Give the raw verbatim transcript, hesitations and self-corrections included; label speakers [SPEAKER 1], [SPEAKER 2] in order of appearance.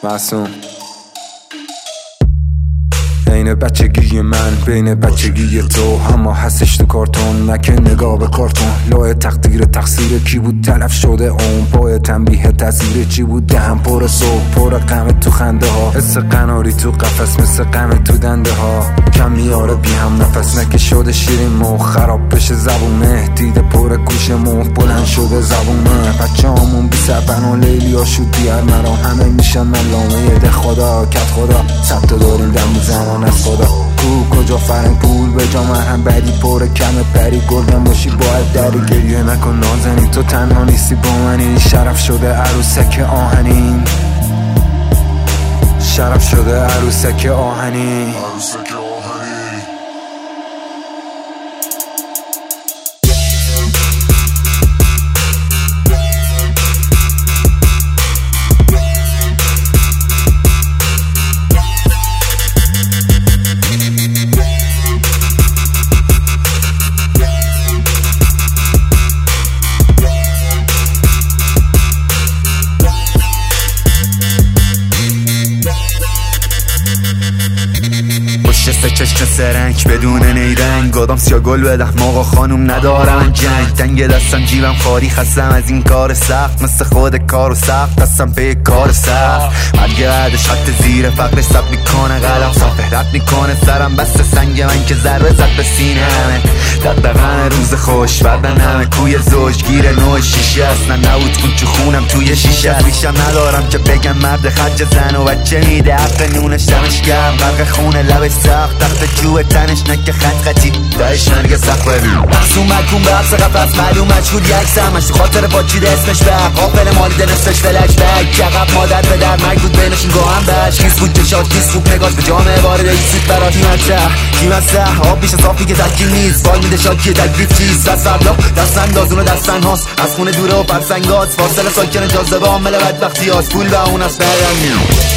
[SPEAKER 1] معصوم. بین بچگی من بین بچگی تو، اما هستش تو کارتون نکه نگاه به کارتون. لای تقدیر تقصیر کی بود تلف شده اون، پای تنبیه تاثیر چی بود دهم پر صبح پر غم تو خنده ها. حس قناری تو قفس مثل غم تو دنده ها، کم میاره بی هم نفس نکه شده شیرین مخ، خراب بشه زبونه دیده پر گوش مخ، بلند شده زبونه. بچه همون بی سبن و لیلی ها شد دیار مرا، همه میشن ملامه ده خدا کت خدا. ثبت داریم دم میزنن از خدا، کو کجا فرنگ پول به جا هم بدی پر کم پری. گلدن باشی باید دری گریه نکن نازنین، تو تنها نیستی با منی. شرف شده عروسک آهنین، شرف شده عروسک آهنین.
[SPEAKER 2] سه چشم سرنگ بدون نیرنگ، آدم سیا گل بدم آقا خانوم ندارم جنگ. تنگ دستم جیبم خالی خستم از این کار سخت، مثل خود کارو سخت دستم به کار سخت. مرگ بعدش خط زیر فقر سب میکنه قلم صافه رد میکنه سرم بست سنگ من که ضربه زد به سینه همه. دقدقن روز خوش بدن همه کوی زوج گیر نوع شیشه اصلا نبود کن چو خونم توی شیشه. ریشم ندارم که بگم مرد خرج زن و بچه میده حق نونش دمش گرم غرق خونه لبش سخت تخت جوه تنش نکه خط خطی دایش نرگه سخت ببین. مقسوم مکون به حبس قفص معلوم مجهول یک سمش تو خاطر پاچیده اسمش به قافل مالیده نصفش فلج بگ عقب مادر به در مرگ بود بینشون گاهم بش. کیس بود جشاد کیس خوب نگاش به جامعه وارد ایسید برات نیمت کیمت سه آب بیش از آفی که تکیل نیست بال میده شاکی تکلیف چیست. دست فرلا دست اندازون و دستن هاست از خونه دوره و فرسنگات فاصله ساکن جاذبه عامل بدبختی هاست. پول و اون از بردن